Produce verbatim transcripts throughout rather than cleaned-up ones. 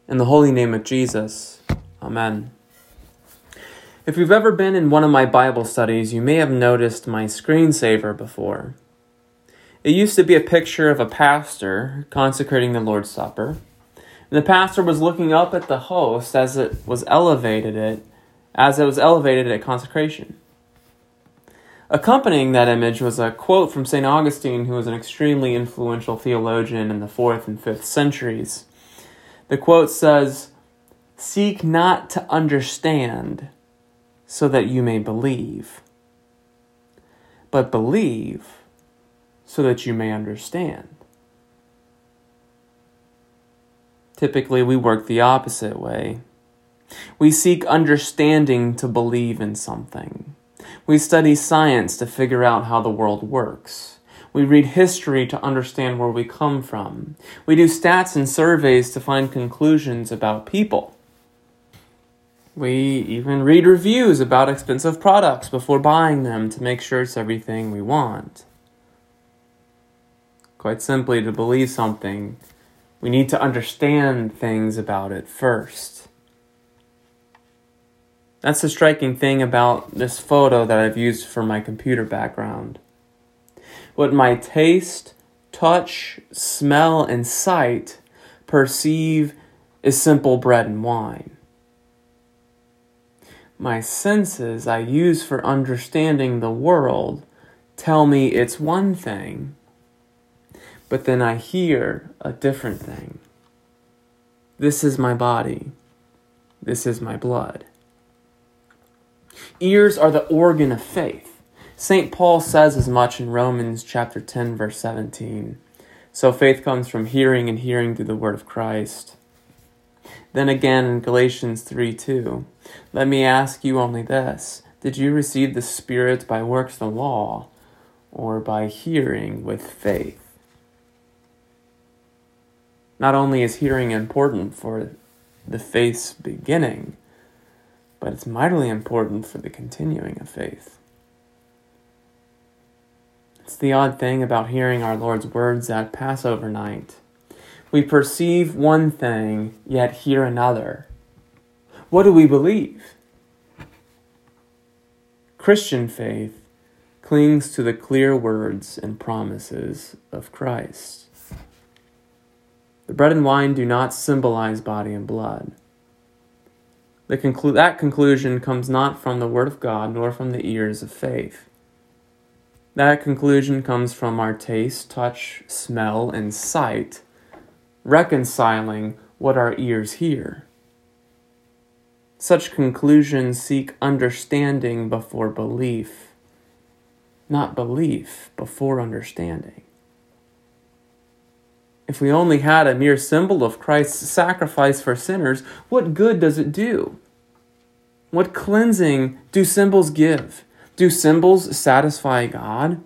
In the holy name of Jesus, Amen. If you've ever been in one of my Bible studies, you may have noticed my screensaver before. It used to be a picture of a pastor consecrating the Lord's Supper. And the pastor was looking up at the host as it was elevated it, as it was elevated at consecration. Accompanying that image was a quote from Saint Augustine, who was an extremely influential theologian in the fourth and fifth centuries. The quote says, "Seek not to understand so that you may believe, but believe so that you may understand." Typically, we work the opposite way. We seek understanding to believe in something. We study science to figure out how the world works. We read history to understand where we come from. We do stats and surveys to find conclusions about people. We even read reviews about expensive products before buying them to make sure it's everything we want. Quite simply, to believe something, we need to understand things about it first. That's the striking thing about this photo that I've used for my computer background. What my taste, touch, smell, and sight perceive is simple bread and wine. My senses I use for understanding the world tell me it's one thing, but then I hear a different thing. This is my body. This is my blood. Ears are the organ of faith. Saint Paul says as much in Romans chapter ten, verse seventeen. So faith comes from hearing, and hearing through the word of Christ. Then again in Galatians three two, let me ask you only this: did you receive the Spirit by works of the law, or by hearing with faith? Not only is hearing important for the faith's beginning, but it's mightily important for the continuing of faith. It's the odd thing about hearing our Lord's words at Passover night. We perceive one thing, yet hear another. What do we believe? Christian faith clings to the clear words and promises of Christ. The bread and wine do not symbolize body and blood. The conclu- that conclusion comes not from the Word of God, nor from the ears of faith. That conclusion comes from our taste, touch, smell, and sight, reconciling what our ears hear. Such conclusions seek understanding before belief, not belief before understanding. If we only had a mere symbol of Christ's sacrifice for sinners, what good does it do? What cleansing do symbols give? Do symbols satisfy God?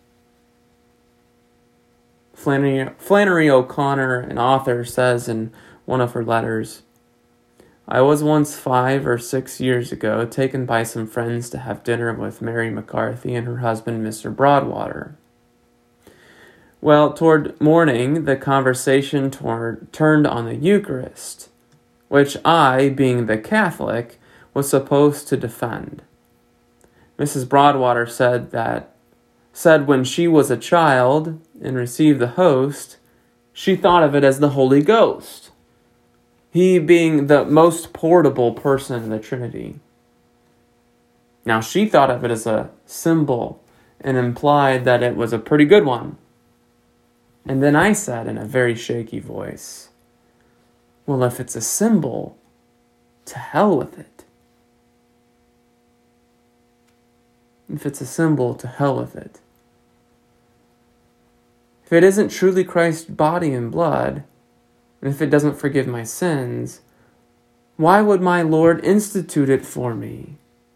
Flannery, Flannery O'Connor, an author, says in one of her letters, I was once five or six years ago taken by some friends to have dinner with Mary McCarthy and her husband, Mister Broadwater. Well, toward morning, the conversation toward, turned on the Eucharist, which I, being the Catholic, was supposed to defend. Missus Broadwater said that, said when she was a child and received the host, she thought of it as the Holy Ghost, he being the most portable person in the Trinity. Now, she thought of it as a symbol and implied that it was a pretty good one. And then I said in a very shaky voice, well, if it's a symbol, to hell with it. If it's a symbol, to hell with it. If it isn't truly Christ's body and blood, and if it doesn't forgive my sins, why would my Lord institute it for me?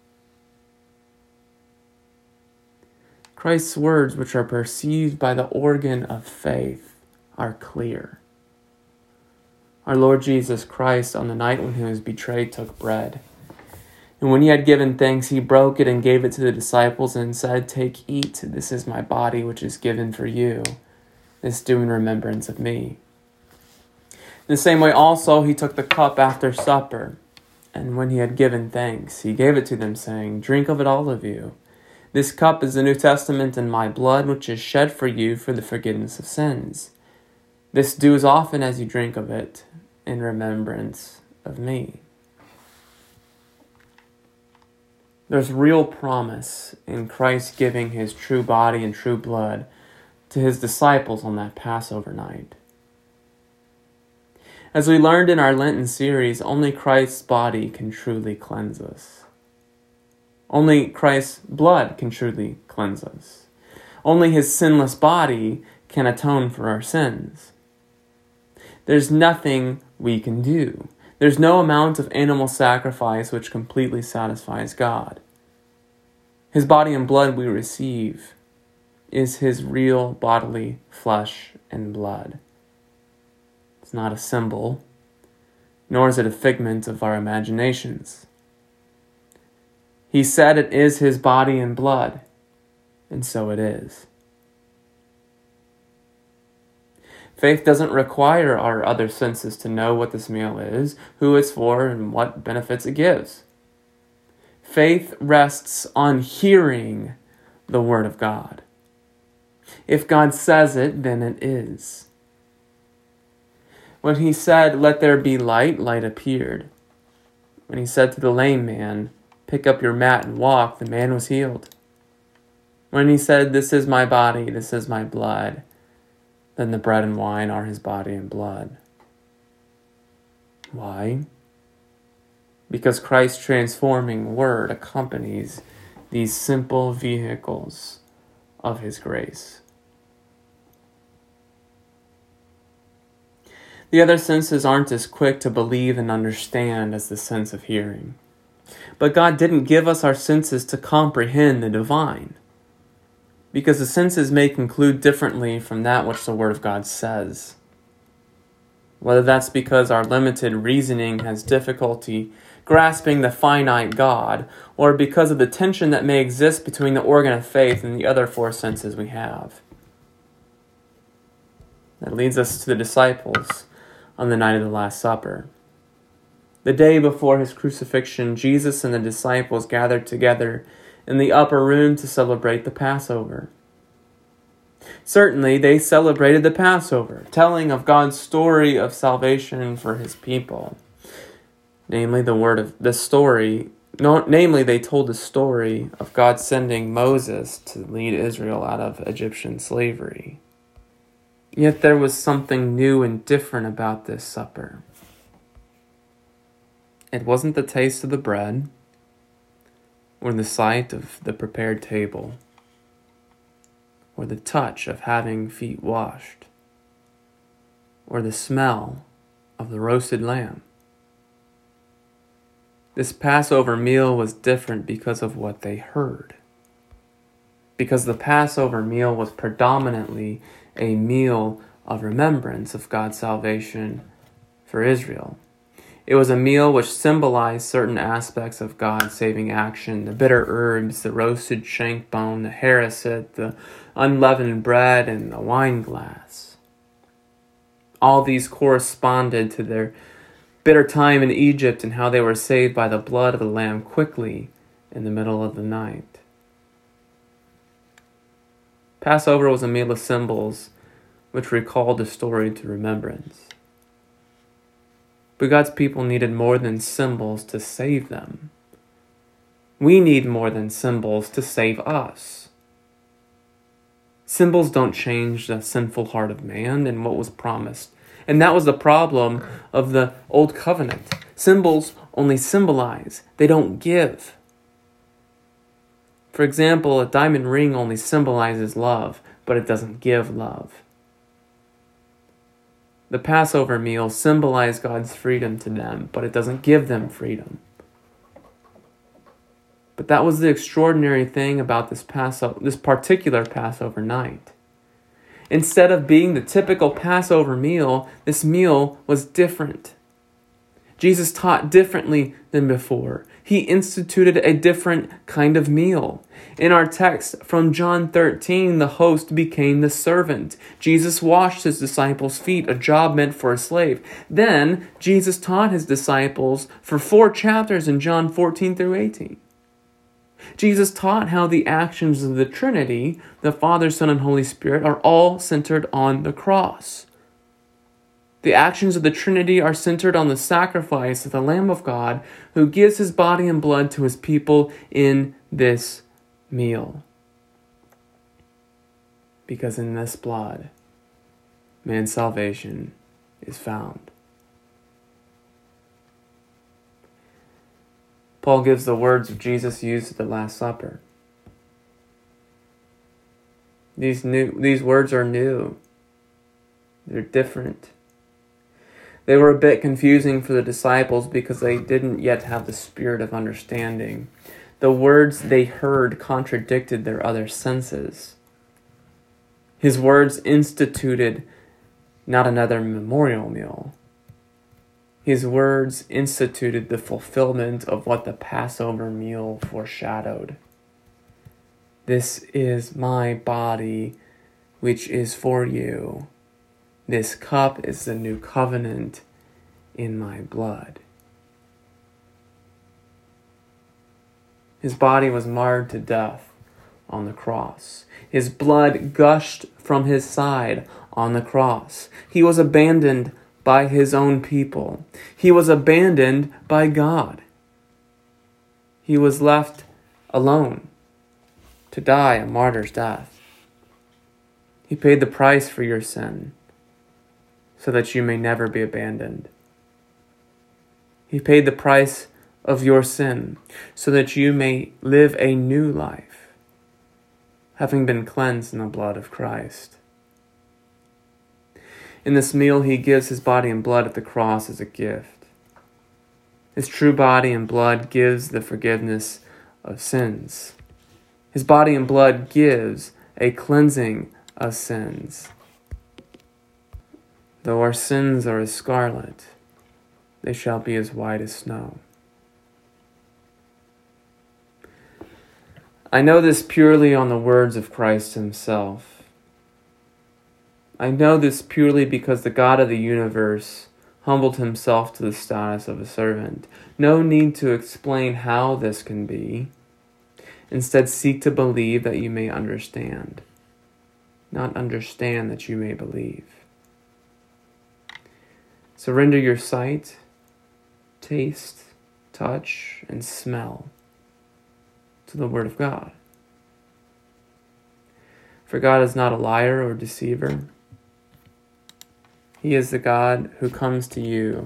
Christ's words, which are perceived by the organ of faith, are clear. Our Lord Jesus Christ, on the night when he was betrayed, took bread. And when he had given thanks, he broke it and gave it to the disciples and said, take, eat, this is my body which is given for you. This do in remembrance of me. The same way also he took the cup after supper, and when he had given thanks, he gave it to them, saying, "Drink of it, all of you. This cup is the New Testament in my blood, which is shed for you for the forgiveness of sins. This do as often as you drink of it in remembrance of me." There's real promise in Christ giving his true body and true blood to his disciples on that Passover night. As we learned in our Lenten series, only Christ's body can truly cleanse us. Only Christ's blood can truly cleanse us. Only his sinless body can atone for our sins. There's nothing we can do. There's no amount of animal sacrifice which completely satisfies God. His body and blood we receive is his real bodily flesh and blood. It's not a symbol, nor is it a figment of our imaginations. He said it is his body and blood, and so it is. Faith doesn't require our other senses to know what this meal is, who it's for, and what benefits it gives. Faith rests on hearing the Word of God. If God says it, then it is. When he said, "Let there be light," light appeared. When he said to the lame man, "Pick up your mat and walk," the man was healed. When he said, "This is my body, this is my blood," then the bread and wine are his body and blood. Why? Because Christ's transforming word accompanies these simple vehicles of his grace. The other senses aren't as quick to believe and understand as the sense of hearing. But God didn't give us our senses to comprehend the divine, because the senses may conclude differently from that which the Word of God says. Whether that's because our limited reasoning has difficulty grasping the finite God, or because of the tension that may exist between the organ of faith and the other four senses we have. That leads us to the disciples on the night of the Last Supper. The day before his crucifixion, Jesus and the disciples gathered together in the upper room to celebrate the Passover. Certainly, they celebrated the Passover, telling of God's story of salvation for his people. Namely, the word of the story, no, namely, they told the story of God sending Moses to lead Israel out of Egyptian slavery. Yet there was something new and different about this supper. It wasn't the taste of the bread, or the sight of the prepared table, or the touch of having feet washed, or the smell of the roasted lamb. This Passover meal was different because of what they heard. Because the Passover meal was predominantly a meal of remembrance of God's salvation for Israel. It was a meal which symbolized certain aspects of God's saving action: the bitter herbs, the roasted shank bone, the harisset, the unleavened bread, and the wine glass. All these corresponded to their bitter time in Egypt and how they were saved by the blood of the Lamb quickly in the middle of the night. Passover was a meal of symbols which recalled the story to remembrance. But God's people needed more than symbols to save them. We need more than symbols to save us. Symbols don't change the sinful heart of man and what was promised. And that was the problem of the Old Covenant. Symbols only symbolize, they don't give. For example, a diamond ring only symbolizes love, but it doesn't give love. The Passover meal symbolized God's freedom to them, but it doesn't give them freedom. But that was the extraordinary thing about this Passover, this particular Passover night. Instead of being the typical Passover meal, this meal was different. Jesus taught differently than before. He instituted a different kind of meal. In our text from John thirteen, the host became the servant. Jesus washed his disciples' feet, a job meant for a slave. Then Jesus taught his disciples for four chapters in John fourteen through eighteen. Jesus taught how the actions of the Trinity, the Father, Son, and Holy Spirit, are all centered on the cross. The actions of the Trinity are centered on the sacrifice of the Lamb of God who gives his body and blood to his people in this meal. Because in this blood, man's salvation is found. Paul gives the words of Jesus used at the Last Supper. These new, these words are new. They're different. They were a bit confusing for the disciples because they didn't yet have the spirit of understanding. The words they heard contradicted their other senses. His words instituted not another memorial meal. His words instituted the fulfillment of what the Passover meal foreshadowed. This is my body, which is for you. This cup is the new covenant in my blood. His body was marred to death on the cross. His blood gushed from his side on the cross. He was abandoned by his own people. He was abandoned by God. He was left alone to die a martyr's death. He paid the price for your sin so that you may never be abandoned. He paid the price of your sin so that you may live a new life, having been cleansed in the blood of Christ. In this meal, he gives his body and blood at the cross as a gift. His true body and blood gives the forgiveness of sins. His body and blood gives a cleansing of sins. Though our sins are as scarlet, they shall be as white as snow. I know this purely on the words of Christ himself. I know this purely because the God of the universe humbled himself to the status of a servant. No need to explain how this can be. Instead, seek to believe that you may understand, not understand that you may believe. Surrender your sight, taste, touch, and smell to the Word of God. For God is not a liar or deceiver. He is the God who comes to you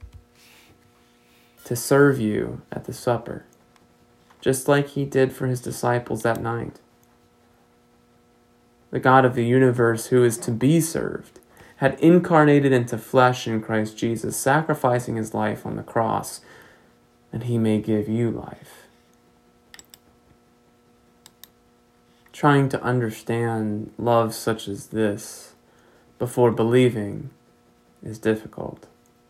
to serve you at the supper, just like he did for his disciples that night. The God of the universe who is to be served had incarnated into flesh in Christ Jesus, sacrificing his life on the cross, that he may give you life. Trying to understand love such as this before believing is difficult.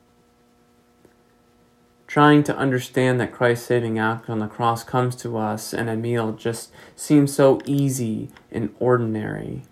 Trying to understand that Christ's saving act on the cross comes to us in a meal just seems so easy and ordinary.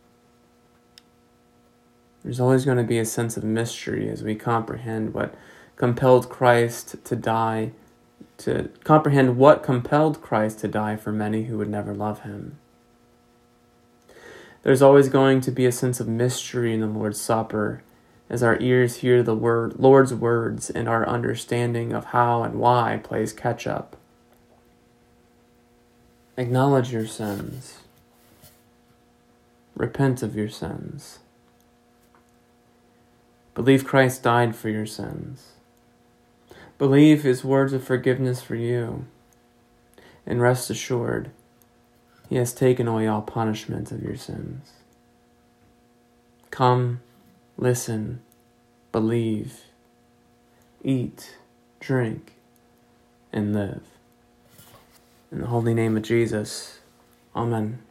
There's always going to be a sense of mystery as we comprehend what compelled Christ to die, to comprehend what compelled Christ to die for many who would never love him. There's always going to be a sense of mystery in the Lord's Supper as our ears hear the word, Lord's words and our understanding of how and why plays catch up. Acknowledge your sins. Repent of your sins. Believe Christ died for your sins. Believe his words of forgiveness for you. And rest assured, he has taken away all punishment of your sins. Come, listen, believe, eat, drink, and live. In the holy name of Jesus, amen.